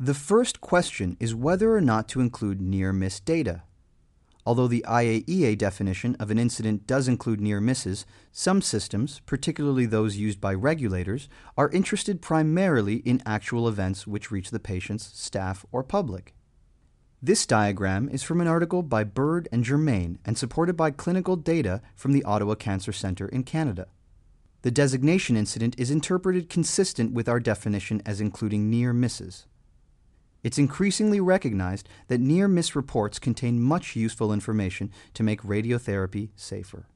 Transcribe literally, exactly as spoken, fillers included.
The first question is whether or not to include near-miss data. Although the I A E A definition of an incident does include near misses, some systems, particularly those used by regulators, are interested primarily in actual events which reach the patients, staff, or public. This diagram is from an article by Bird and Germain and supported by clinical data from the Ottawa Cancer Centre in Canada. The designation incident is interpreted consistent with our definition as including near misses. It's increasingly recognized that near-miss reports contain much useful information to make radiotherapy safer.